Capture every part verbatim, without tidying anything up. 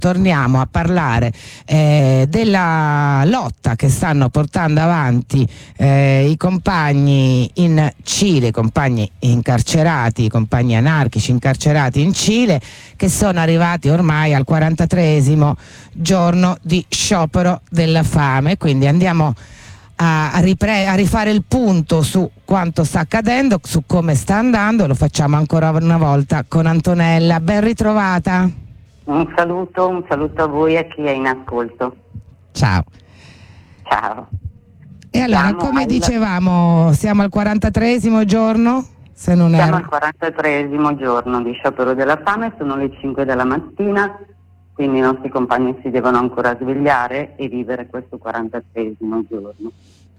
torniamo a parlare eh, della lotta che stanno portando avanti eh, i compagni in Cile, i compagni incarcerati, i compagni anarchici incarcerati in Cile, che sono arrivati ormai al quarantatreesimo giorno di sciopero della fame. Quindi andiamo a, a, ripre- a rifare il punto su quanto sta accadendo, su come sta andando. Lo facciamo ancora una volta con Antonella. Ben ritrovata. Un saluto, un saluto a voi e a chi è in ascolto. Ciao. Ciao. E allora, Siamo come al... dicevamo, siamo al quarantatreesimo giorno? Se non Siamo ero... al quarantatreesimo giorno di sciopero della fame, sono le cinque della mattina, quindi i nostri compagni si devono ancora svegliare e vivere questo quarantatreesimo giorno.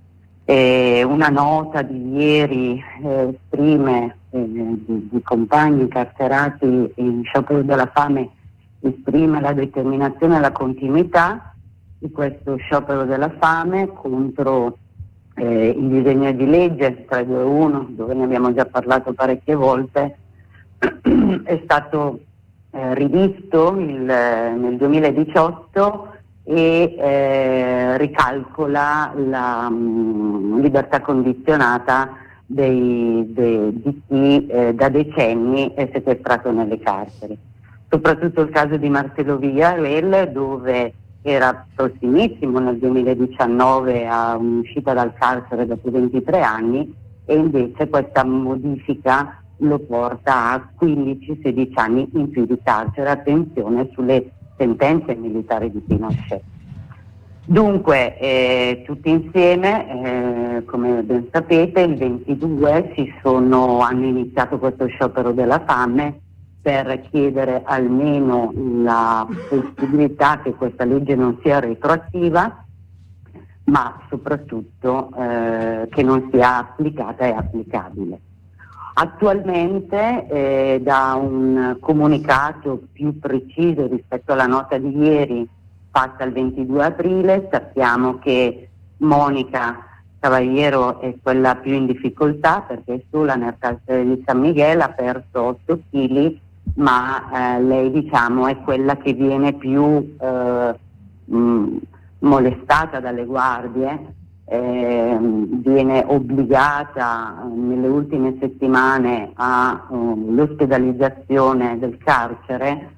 E una nota di ieri eh, esprime eh, di, di compagni incarcerati in sciopero della fame, esprime la determinazione e la continuità di questo sciopero della fame contro eh, il disegno di legge tre due uno, dove ne abbiamo già parlato parecchie volte. È stato eh, rivisto il, nel duemiladiciotto e eh, ricalcola la mh, libertà condizionata dei, dei, di chi eh, da decenni è sequestrato nelle carceri. Soprattutto il caso di Marcelo Villarreal, dove era prossimissimo nel duemiladiciannove a un'uscita dal carcere dopo ventitré anni, e invece questa modifica lo porta a quindici sedici anni in più di carcere. Attenzione sulle sentenze militari di Pinochet. Dunque, eh, tutti insieme, eh, come ben sapete, il ventidue si sono, hanno iniziato questo sciopero della fame per chiedere almeno la possibilità che questa legge non sia retroattiva, ma soprattutto eh, che non sia applicata e applicabile. Attualmente, eh, da un comunicato più preciso rispetto alla nota di ieri fatta il ventidue aprile, sappiamo che Monica Cavaliero è quella più in difficoltà, perché è sola nel carcere di San Miguel, ha perso otto chili, ma eh, lei, diciamo, è quella che viene più eh, mh, molestata dalle guardie. Eh, viene obbligata nelle ultime settimane all'ospedalizzazione uh, del carcere,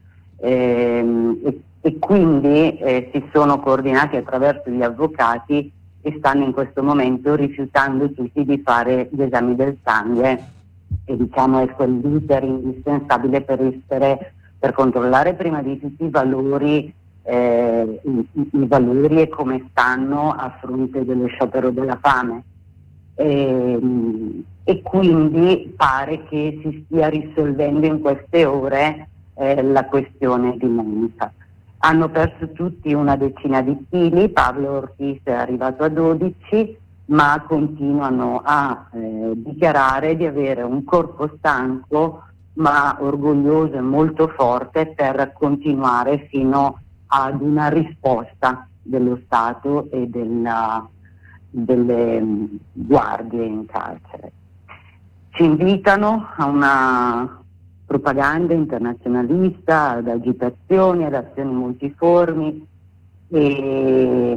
eh, e, e quindi eh, si sono coordinati attraverso gli avvocati e stanno in questo momento rifiutando tutti di fare gli esami del sangue, e diciamo è quell'iter indispensabile per essere, per controllare prima di tutti i valori Eh, i, i valori e come stanno a fronte dello sciopero della fame, e, e quindi pare che si stia risolvendo in queste ore eh, la questione di Monica. Hanno perso tutti una decina di chili, Pablo Ortiz è arrivato a dodici, ma continuano a eh, dichiarare di avere un corpo stanco ma orgoglioso e molto forte per continuare fino ad una risposta dello Stato e della, delle guardie in carcere. Ci invitano a una propaganda internazionalista, ad agitazioni, ad azioni multiformi, e,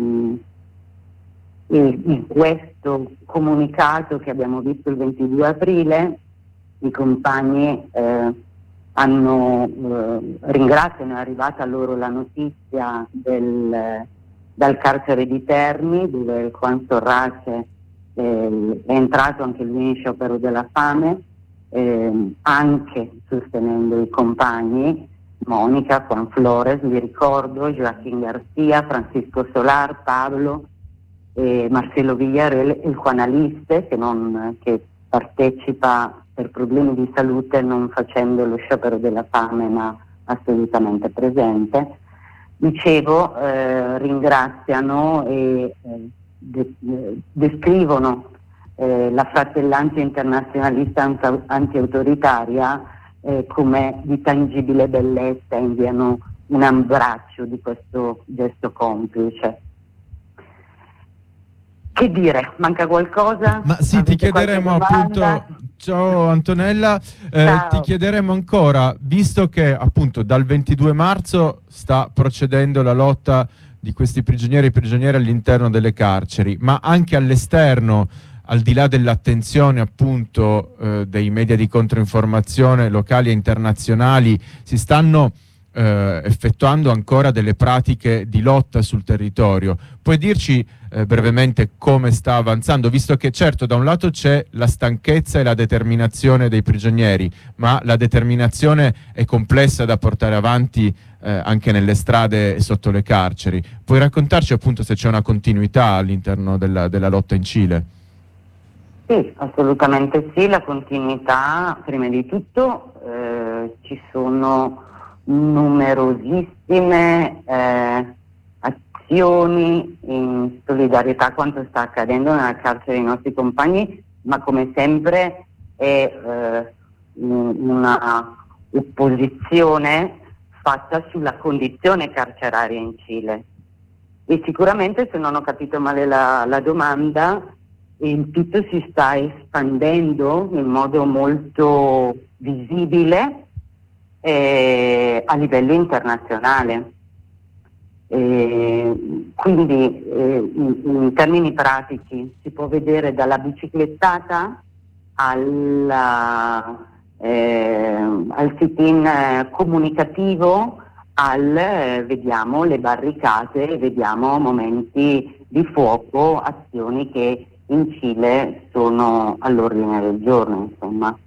e in questo comunicato che abbiamo visto il ventidue aprile i compagni eh, hanno eh, ringraziano, è arrivata a loro la notizia del, dal carcere di Terni, dove Juan Sorrace eh, è entrato anche lui in sciopero della fame, eh, anche sostenendo i compagni, Monica, Juan Flores, vi ricordo, Joaquín García, Francisco Solar, Pablo, eh, Marcelo Villarreal, il Juanaliste, che, non, che partecipa per problemi di salute, non facendo lo sciopero della fame ma assolutamente presente. Dicevo, eh, ringraziano e eh, de- descrivono eh, la fratellanza internazionalista anti- anti-autoritaria eh, come di tangibile bellezza, inviano un abbraccio di questo gesto complice. Che dire, manca qualcosa? Ma sì, ti chiederemo appunto, Ciao Antonella, eh, Ciao. ti chiederemo ancora, visto che appunto dal ventidue marzo sta procedendo la lotta di questi prigionieri e prigioniere all'interno delle carceri, ma anche all'esterno, al di là dell'attenzione appunto eh, dei media di controinformazione locali e internazionali, si stanno eh, effettuando ancora delle pratiche di lotta sul territorio. Puoi dirci eh, brevemente come sta avanzando, visto che certo da un lato c'è la stanchezza e la determinazione dei prigionieri, ma la determinazione è complessa da portare avanti eh, anche nelle strade e sotto le carceri. Puoi raccontarci appunto se c'è una continuità all'interno della, della lotta in Cile? Sì, assolutamente sì, la continuità, prima di tutto eh, ci sono numerosissime eh, azioni in solidarietà a quanto sta accadendo nella carcere dei nostri compagni, ma come sempre è eh, una opposizione fatta sulla condizione carceraria in Cile. E sicuramente, se non ho capito male la, la domanda, il tutto si sta espandendo in modo molto visibile eh, a livello internazionale. Eh, quindi eh, in, in termini pratici si può vedere dalla biciclettata alla, eh, al sit-in eh, comunicativo al eh, vediamo le barricate, vediamo momenti di fuoco, azioni che in Cile sono all'ordine del giorno, insomma.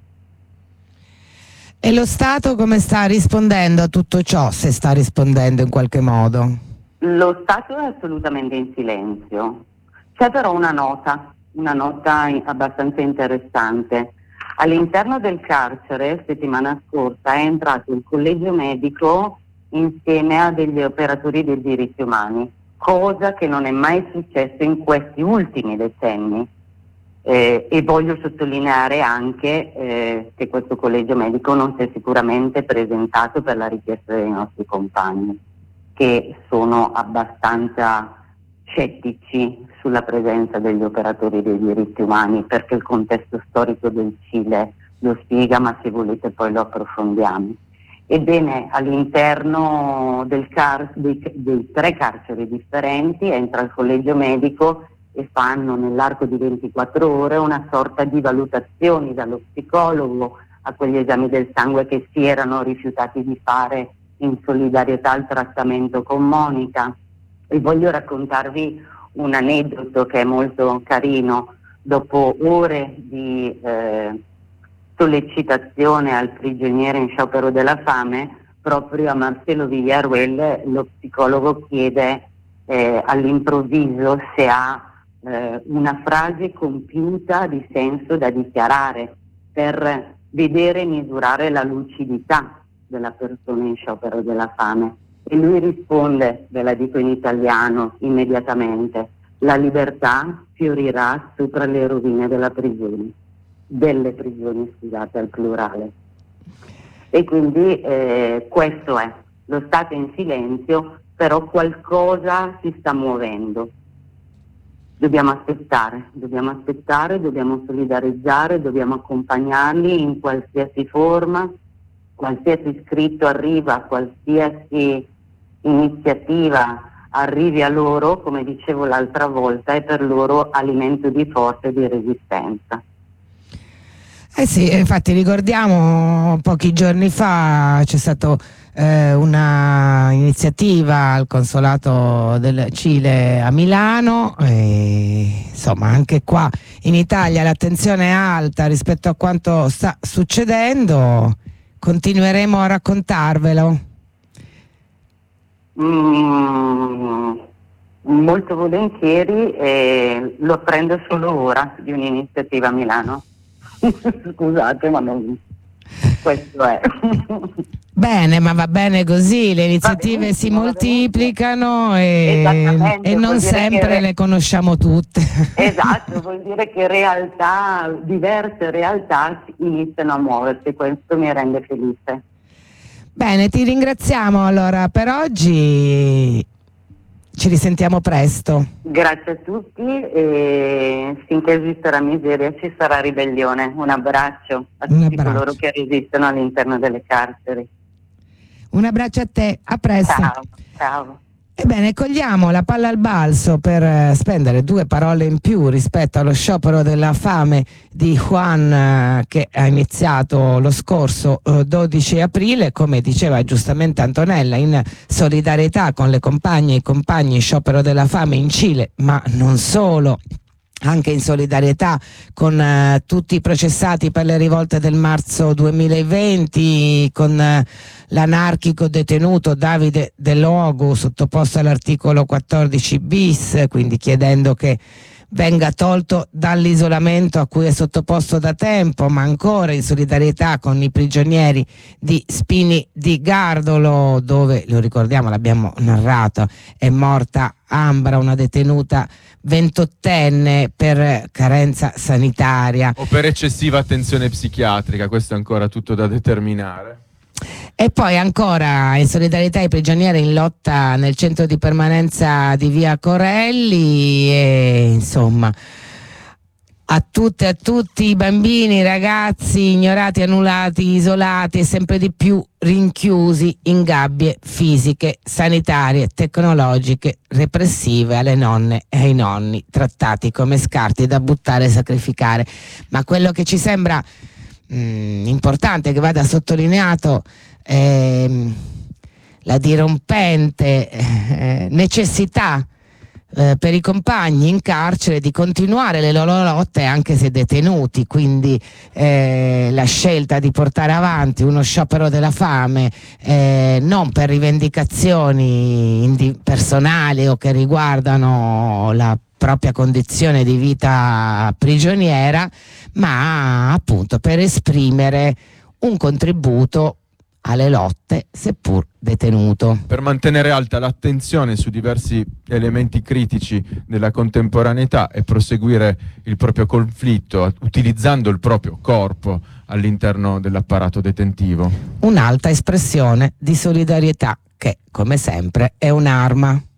E lo Stato come sta rispondendo a tutto ciò, se sta rispondendo in qualche modo? Lo Stato è assolutamente in silenzio. C'è però una nota, una nota abbastanza interessante. All'interno del carcere, settimana scorsa, è entrato il collegio medico insieme a degli operatori dei diritti umani, cosa che non è mai successo in questi ultimi decenni. Eh, e voglio sottolineare anche eh, che questo collegio medico non si è sicuramente presentato per la richiesta dei nostri compagni, che sono abbastanza scettici sulla presenza degli operatori dei diritti umani, perché il contesto storico del Cile lo spiega, ma se volete poi lo approfondiamo. Ebbene, all'interno del car- dei, dei tre carceri differenti entra il collegio medico e fanno nell'arco di ventiquattro ore una sorta di valutazioni dallo psicologo a quegli esami del sangue che si erano rifiutati di fare in solidarietà al trattamento con Monica. E voglio raccontarvi un aneddoto che è molto carino. Dopo ore di eh, sollecitazione al prigioniere in sciopero della fame, proprio a Marcelo Villarruel lo psicologo chiede eh, all'improvviso se ha eh, una frase compiuta di senso da dichiarare per vedere e misurare la lucidità della persona in sciopero della fame. E lui risponde, ve la dico in italiano immediatamente: la libertà fiorirà sopra le rovine della prigione, delle prigioni, scusate, al plurale. E quindi eh, questo è, lo Stato è in silenzio, però qualcosa si sta muovendo. Dobbiamo aspettare, dobbiamo aspettare, dobbiamo solidarizzare, dobbiamo accompagnarli in qualsiasi forma, qualsiasi scritto arriva, qualsiasi iniziativa arrivi a loro, come dicevo l'altra volta, è per loro alimento di forza e di resistenza. Eh sì, infatti ricordiamo pochi giorni fa c'è stata eh, una iniziativa al consolato del Cile a Milano e insomma anche qua in Italia l'attenzione è alta rispetto a quanto sta succedendo, continueremo a raccontarvelo. Mm, molto volentieri, eh, lo prendo solo ora di un'iniziativa a Milano. Scusate, ma non... questo è. Bene, ma va bene così, le iniziative si moltiplicano e, e non sempre re... le conosciamo tutte. Esatto, vuol dire che realtà, diverse realtà iniziano a muoversi, questo mi rende felice. Bene, ti ringraziamo allora per oggi. ci risentiamo presto. Grazie a tutti e finché esiste la miseria ci sarà ribellione. Un abbraccio a Un tutti abbraccio. coloro che resistono all'interno delle carceri. Un abbraccio a te, a presto. Ciao, ciao. Ebbene, cogliamo la palla al balzo per eh, spendere due parole in più rispetto allo sciopero della fame di Juan eh, che ha iniziato lo scorso eh, dodici aprile, come diceva giustamente Antonella, in solidarietà con le compagne e i compagni in sciopero della fame in Cile, ma non solo. Anche in solidarietà con eh, tutti i processati per le rivolte del marzo duemilaventi, con eh, l'anarchico detenuto Davide De Logu sottoposto all'articolo quattordici bis, quindi chiedendo che venga tolto dall'isolamento a cui è sottoposto da tempo, ma ancora in solidarietà con i prigionieri di Spini di Gardolo, dove, lo ricordiamo, l'abbiamo narrato, è morta Ambra, una detenuta ventottenne per carenza sanitaria. O per eccessiva attenzione psichiatrica, questo è ancora tutto da determinare. E poi ancora in solidarietà ai prigionieri in lotta nel centro di permanenza di via Corelli e insomma a tutte e a tutti i bambini, ragazzi ignorati, annullati, isolati e sempre di più rinchiusi in gabbie fisiche, sanitarie, tecnologiche, repressive, alle nonne e ai nonni trattati come scarti da buttare e sacrificare. Ma quello che ci sembra mh, importante, che vada sottolineato, è la dirompente eh, necessità Eh, per i compagni in carcere di continuare le loro lotte anche se detenuti, quindi eh, la scelta di portare avanti uno sciopero della fame eh, non per rivendicazioni indi- personali o che riguardano la propria condizione di vita prigioniera, ma appunto per esprimere un contributo alle lotte, seppur detenuto. Per mantenere alta l'attenzione su diversi elementi critici della contemporaneità e proseguire il proprio conflitto utilizzando il proprio corpo all'interno dell'apparato detentivo. Un'alta espressione di solidarietà che, come sempre, è un'arma.